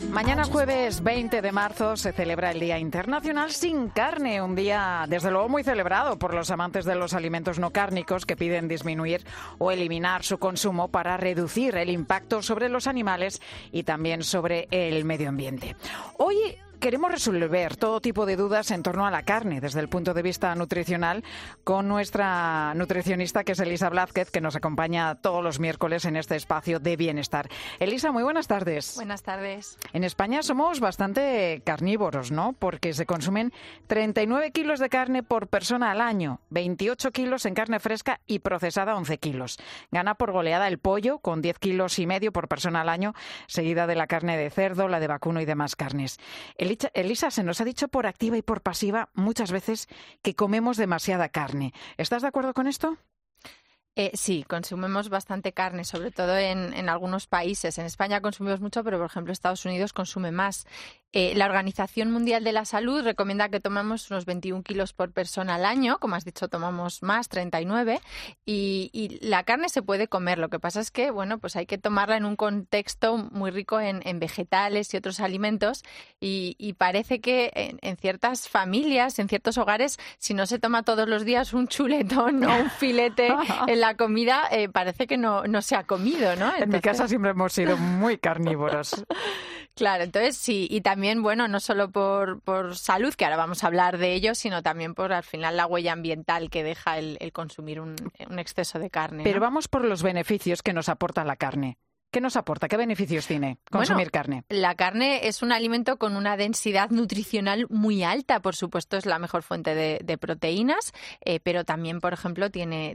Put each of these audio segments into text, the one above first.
Mañana jueves 20 de marzo se celebra el Día Internacional Sin Carne, un día desde luego muy celebrado por los amantes de los alimentos no cárnicos que piden disminuir o eliminar su consumo para reducir el impacto sobre los animales y también sobre el medio ambiente. Hoy queremos resolver todo tipo de dudas en torno a la carne desde el punto de vista nutricional con nuestra nutricionista, que es Elisa Blázquez, que nos acompaña todos los miércoles en este espacio de bienestar. Elisa, muy buenas tardes. Buenas tardes. En España somos bastante carnívoros, ¿no? Porque se consumen 39 kilos de carne por persona al año, 28 kilos en carne fresca y procesada 11 kilos. Gana por goleada el pollo, con 10 kilos y medio por persona al año, seguida de la carne de cerdo, la de vacuno y demás carnes. Elisa, se nos ha dicho por activa y por pasiva muchas veces que comemos demasiada carne. ¿Estás de acuerdo con esto? Sí, consumimos bastante carne, sobre todo en algunos países. En España consumimos mucho, pero por ejemplo Estados Unidos consume más. La Organización Mundial de la Salud recomienda que tomemos unos 21 kilos por persona al año. Como has dicho, tomamos más, 39. Y la carne se puede comer. Lo que pasa es que, bueno, pues hay que tomarla en un contexto muy rico en vegetales y otros alimentos. Y parece que en ciertas familias, en ciertos hogares, si no se toma todos los días un chuletón o un filete en la comida, parece que no se ha comido, ¿no? Entonces... En mi casa siempre hemos sido muy carnívoros. Claro, entonces sí, y también, bueno, no solo por salud, que ahora vamos a hablar de ello, sino también por, al final, la huella ambiental que deja el consumir un exceso de carne, ¿no? Pero vamos por los beneficios que nos aporta la carne. ¿Qué nos aporta? ¿Qué beneficios tiene consumir carne? La carne es un alimento con una densidad nutricional muy alta. Por supuesto, es la mejor fuente de proteínas, pero también, por ejemplo, tiene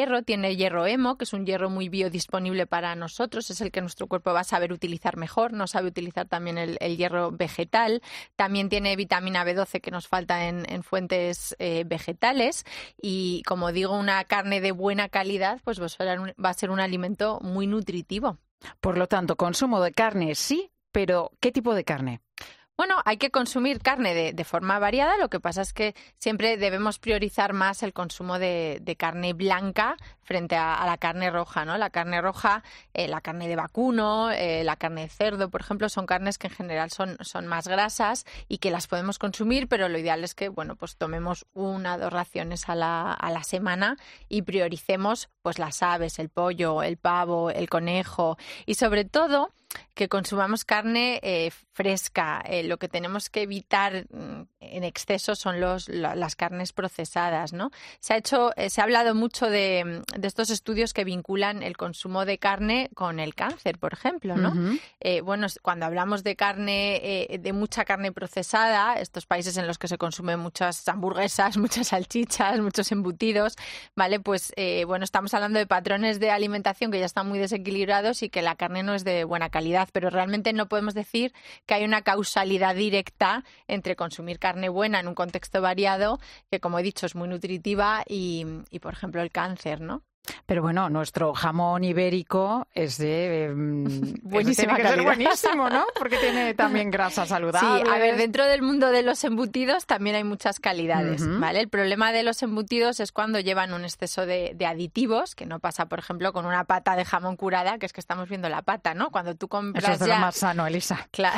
hierro hemo, que es un hierro muy biodisponible para nosotros. Es el que nuestro cuerpo va a saber utilizar mejor. No sabe utilizar también el hierro vegetal. También tiene vitamina B12, que nos falta en fuentes vegetales. Y, como digo, una carne de buena calidad pues va a ser un alimento muy nutritivo. Por lo tanto, consumo de carne sí, pero ¿qué tipo de carne? Bueno, hay que consumir carne de forma variada. Lo que pasa es que siempre debemos priorizar más el consumo de carne blanca frente a la carne roja, ¿no? La carne roja, la carne de vacuno, la carne de cerdo, por ejemplo, son carnes que en general son más grasas y que las podemos consumir, pero lo ideal es que, bueno, pues tomemos 1 o 2 raciones a la semana y prioricemos pues las aves, el pollo, el pavo, el conejo y, sobre todo, que consumamos carne fresca. Lo que tenemos que evitar en exceso son las carnes procesadas, ¿no? Se ha hablado mucho de estos estudios que vinculan el consumo de carne con el cáncer, por ejemplo, ¿no? Uh-huh. Bueno, cuando hablamos de carne, de mucha carne procesada, estos países en los que se consumen muchas hamburguesas, muchas salchichas, muchos embutidos, ¿vale? Pues, bueno, estamos hablando de patrones de alimentación que ya están muy desequilibrados y que la carne no es de buena calidad, pero realmente no podemos decir que hay una causalidad directa entre consumir carne buena en un contexto variado, que, como he dicho, es muy nutritiva, y por ejemplo, el cáncer, ¿no? Pero bueno, nuestro jamón ibérico es de buenísima tiene que ser buenísimo, ¿no? Porque tiene también grasa saludable. Sí, a ver, dentro del mundo de los embutidos también hay muchas calidades, uh-huh. ¿Vale? El problema de los embutidos es cuando llevan un exceso de aditivos, que no pasa, por ejemplo, con una pata de jamón curada, que es que estamos viendo la pata, ¿no? Cuando tú compras eso es de lo más sano, Elisa. Claro.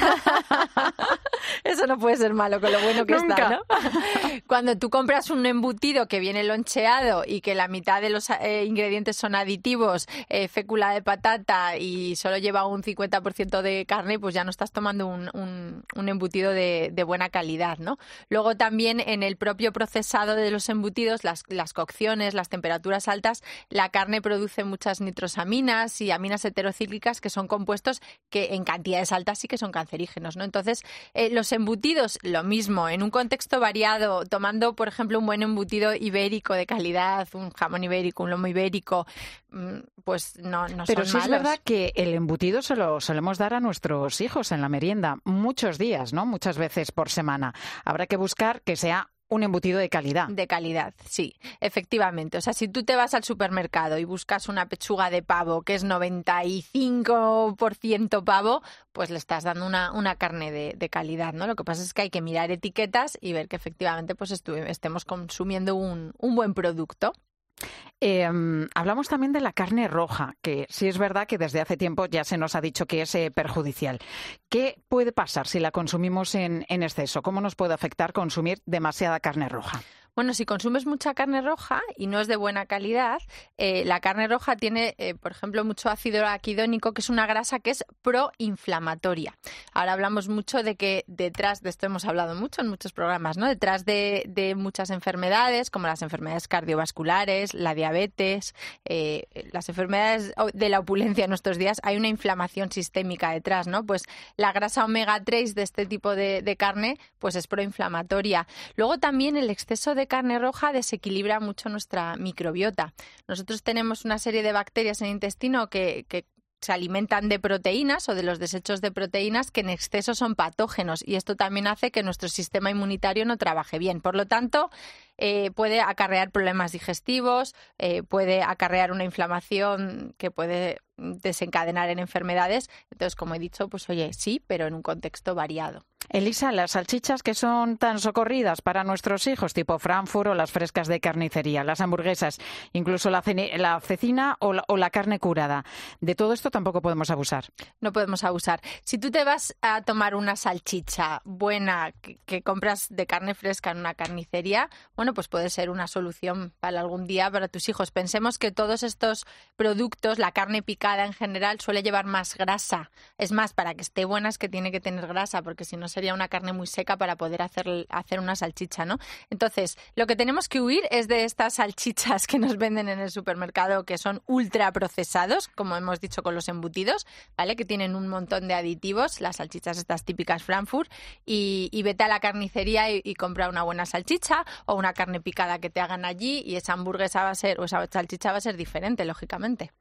Eso no puede ser malo con lo bueno que Nunca. está, ¿no? Cuando tú compras un embutido que viene loncheado y que la mitad de los ingredientes son aditivos, fécula de patata, y solo lleva un 50% de carne, pues ya no estás tomando un embutido de buena calidad, ¿no? Luego también en el propio procesado de los embutidos, las cocciones, las temperaturas altas, la carne produce muchas nitrosaminas y aminas heterocíclicas, que son compuestos que en cantidades altas sí que son cancerígenos, ¿no? Entonces, los embutidos, lo mismo, en un contexto variado, tomando, por ejemplo, un buen embutido ibérico de calidad, un jamón ibérico, un lomo ibérico, pues no son malos. Pero sí es verdad que el embutido se lo solemos dar a nuestros hijos en la merienda muchos días, ¿no? Muchas veces por semana. Habrá que buscar que sea un embutido de calidad. De calidad, sí, efectivamente. O sea, si tú te vas al supermercado y buscas una pechuga de pavo que es 95% pavo, pues le estás dando una carne de calidad, ¿no? Lo que pasa es que hay que mirar etiquetas y ver que efectivamente pues estemos consumiendo un buen producto. Hablamos también de la carne roja, que sí es verdad que desde hace tiempo ya se nos ha dicho que es perjudicial. ¿Qué puede pasar si la consumimos en exceso? ¿Cómo nos puede afectar consumir demasiada carne roja? Bueno, si consumes mucha carne roja y no es de buena calidad, la carne roja tiene, por ejemplo, mucho ácido araquidónico, que es una grasa que es proinflamatoria. Ahora hablamos mucho de que detrás de esto hemos hablado mucho en muchos programas, ¿no? Detrás de muchas enfermedades, como las enfermedades cardiovasculares, la diabetes, las enfermedades de la opulencia en nuestros días, hay una inflamación sistémica detrás, ¿no? Pues la grasa omega 3 de este tipo de carne, pues es proinflamatoria. Luego también el exceso de carne roja desequilibra mucho nuestra microbiota. Nosotros tenemos una serie de bacterias en el intestino que se alimentan de proteínas o de los desechos de proteínas que en exceso son patógenos, y esto también hace que nuestro sistema inmunitario no trabaje bien. Por lo tanto, puede acarrear problemas digestivos, puede acarrear una inflamación que puede desencadenar en enfermedades. Entonces, como he dicho, pues oye, sí, pero en un contexto variado. Elisa, las salchichas que son tan socorridas para nuestros hijos, tipo Frankfurt o las frescas de carnicería, las hamburguesas, incluso la cecina o la carne curada, de todo esto tampoco podemos abusar. No podemos abusar. Si tú te vas a tomar una salchicha buena que compras de carne fresca en una carnicería, bueno, pues puede ser una solución para algún día para tus hijos. Pensemos que todos estos productos, la carne picada en general, suele llevar más grasa. Es más, para que esté buena es que tiene que tener grasa, porque si no sería una carne muy seca para poder hacer una salchicha, ¿no? Entonces, lo que tenemos que huir es de estas salchichas que nos venden en el supermercado, que son ultraprocesados, como hemos dicho con los embutidos, ¿vale? Que tienen un montón de aditivos, las salchichas estas típicas Frankfurt, y vete a la carnicería y compra una buena salchicha o una carne picada que te hagan allí, y esa hamburguesa va a ser, o esa salchicha va a ser diferente, lógicamente.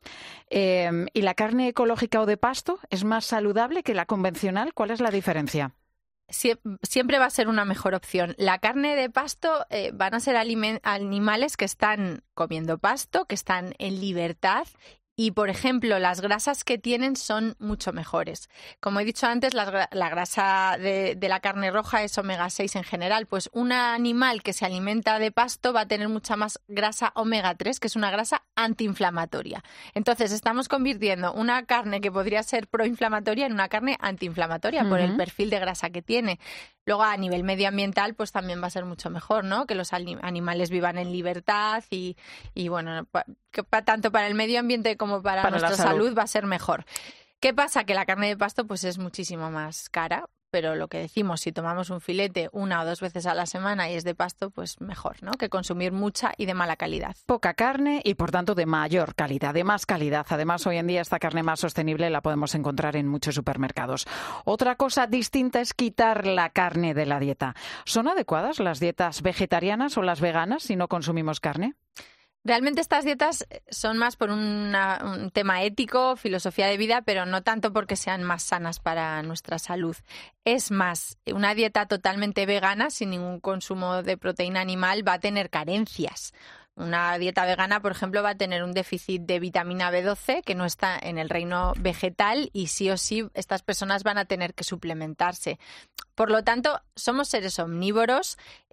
¿Y la carne ecológica o de pasto es más saludable que la convencional? ¿Cuál es la diferencia? Siempre va a ser una mejor opción. La carne de pasto van a ser animales que están comiendo pasto, que están en libertad. Y, por ejemplo, las grasas que tienen son mucho mejores. Como he dicho antes, la grasa de la carne roja es omega 6 en general. Pues un animal que se alimenta de pasto va a tener mucha más grasa omega 3, que es una grasa antiinflamatoria. Entonces, estamos convirtiendo una carne que podría ser proinflamatoria en una carne antiinflamatoria por el perfil de grasa que tiene. Luego, a nivel medioambiental, pues también va a ser mucho mejor, ¿no? Que los animales vivan en libertad y bueno, tanto para el medio ambiente como para nuestra salud va a ser mejor. ¿Qué pasa? Que la carne de pasto pues es muchísimo más cara, pero lo que decimos, si tomamos un filete 1 o 2 veces a la semana y es de pasto, pues mejor, ¿no? Que consumir mucha y de mala calidad. Poca carne y, por tanto, de mayor calidad, de más calidad. Además, hoy en día esta carne más sostenible la podemos encontrar en muchos supermercados. Otra cosa distinta es quitar la carne de la dieta. ¿Son adecuadas las dietas vegetarianas o las veganas si no consumimos carne? Realmente estas dietas son más por un tema ético, filosofía de vida, pero no tanto porque sean más sanas para nuestra salud. Es más, una dieta totalmente vegana, sin ningún consumo de proteína animal, va a tener carencias. Una dieta vegana, por ejemplo, va a tener un déficit de vitamina B12 que no está en el reino vegetal, y sí o sí estas personas van a tener que suplementarse. Por lo tanto, somos seres omnívoros.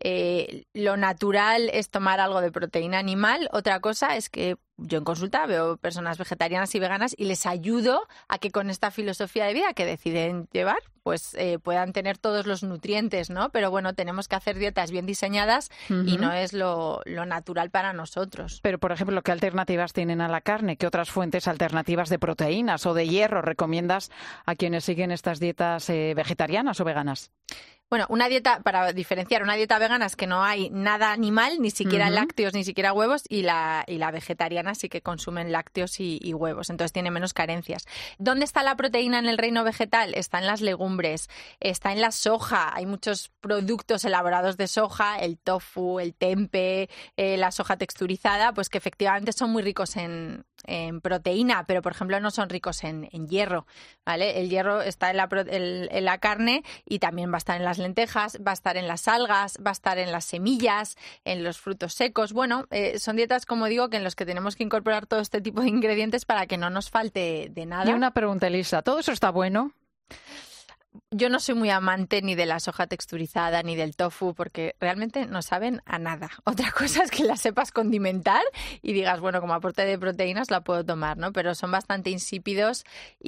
Lo natural es tomar algo de proteína animal. Otra cosa es que yo en consulta veo personas vegetarianas y veganas y les ayudo a que con esta filosofía de vida que deciden llevar, pues puedan tener todos los nutrientes, ¿no? Pero bueno, tenemos que hacer dietas bien diseñadas y no es lo natural para nosotros. Pero, por ejemplo, ¿qué alternativas tienen a la carne? ¿Qué otras fuentes alternativas de proteínas o de hierro recomiendas a quienes siguen estas dietas vegetarianas o veganas? Bueno, una dieta, para diferenciar, una dieta vegana es que no hay nada animal, ni siquiera lácteos, ni siquiera huevos, y la vegetariana sí que consumen lácteos y huevos, entonces tiene menos carencias. ¿Dónde está la proteína en el reino vegetal? Está en las legumbres, está en la soja, hay muchos productos elaborados de soja, el tofu, el tempeh, la soja texturizada, pues que efectivamente son muy ricos en proteína, pero por ejemplo no son ricos en hierro, ¿vale? El hierro está en la carne y también va a estar en las lentejas, va a estar en las algas, va a estar en las semillas, en los frutos secos. Bueno, son dietas, como digo, que en los que tenemos que incorporar todo este tipo de ingredientes para que no nos falte de nada. Y una pregunta, Elisa, ¿todo eso está bueno? Yo no soy muy amante ni de la soja texturizada ni del tofu porque realmente no saben a nada. Otra cosa es que la sepas condimentar y digas, bueno, como aporte de proteínas la puedo tomar, ¿no? Pero son bastante insípidos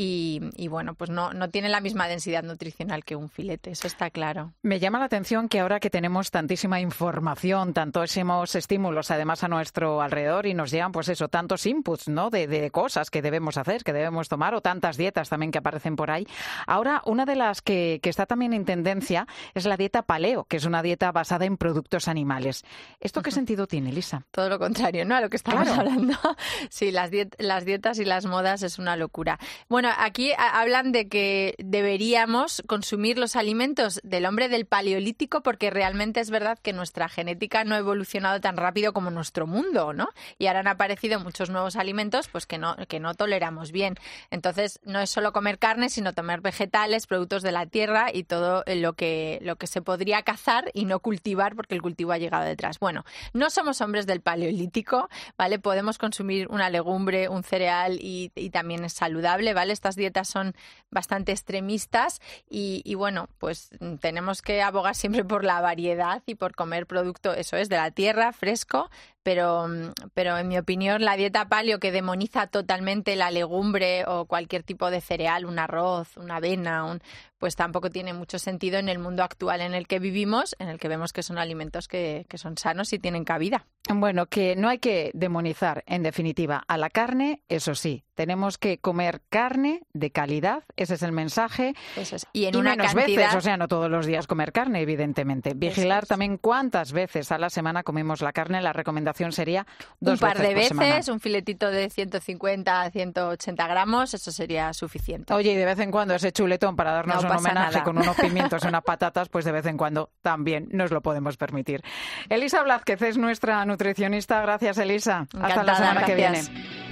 y bueno, pues no tienen la misma densidad nutricional que un filete, eso está claro. Me llama la atención que ahora que tenemos tantísima información, tantísimos estímulos además a nuestro alrededor y nos llegan, pues eso, tantos inputs, ¿no? De cosas que debemos hacer, que debemos tomar, o tantas dietas también que aparecen por ahí. Ahora, una de las que está también en tendencia es la dieta paleo, que es una dieta basada en productos animales. ¿Esto qué sentido tiene, Elisa? Todo lo contrario, ¿no? A lo que estamos hablando. Sí, las dietas y las modas es una locura. Bueno, aquí hablan de que deberíamos consumir los alimentos del hombre del paleolítico porque realmente es verdad que nuestra genética no ha evolucionado tan rápido como nuestro mundo, ¿no? Y ahora han aparecido muchos nuevos alimentos pues que no toleramos bien. Entonces, no es solo comer carne, sino comer vegetales, productos de la tierra y todo lo que se podría cazar y no cultivar porque el cultivo ha llegado detrás. Bueno, no somos hombres del paleolítico, ¿vale? Podemos consumir una legumbre, un cereal y también es saludable, ¿vale? Estas dietas son bastante extremistas y bueno, pues tenemos que abogar siempre por la variedad y por comer producto, eso es, de la tierra, fresco, pero en mi opinión la dieta paleo que demoniza totalmente la legumbre o cualquier tipo de cereal, un arroz, una avena, pues tampoco tiene mucho sentido en el mundo actual en el que vivimos, en el que vemos que son alimentos que son sanos y tienen cabida. Bueno, que no hay que demonizar, en definitiva, a la carne, eso sí, tenemos que comer carne de calidad, ese es el mensaje. Eso es. Y una menos cantidad... veces, o sea, no todos los días comer carne, evidentemente. Vigilar también cuántas veces a la semana comemos la carne, la recomendación sería 2 veces un par de veces, semana. Un filetito de 150 a 180 gramos, eso sería suficiente. Oye, y de vez en cuando ese chuletón para darnos un homenaje con unos pimientos y unas patatas, pues de vez en cuando también nos lo podemos permitir. Elisa Blázquez es nuestra nutricionista. Gracias, Elisa. Encantada, hasta la semana que gracias. viene.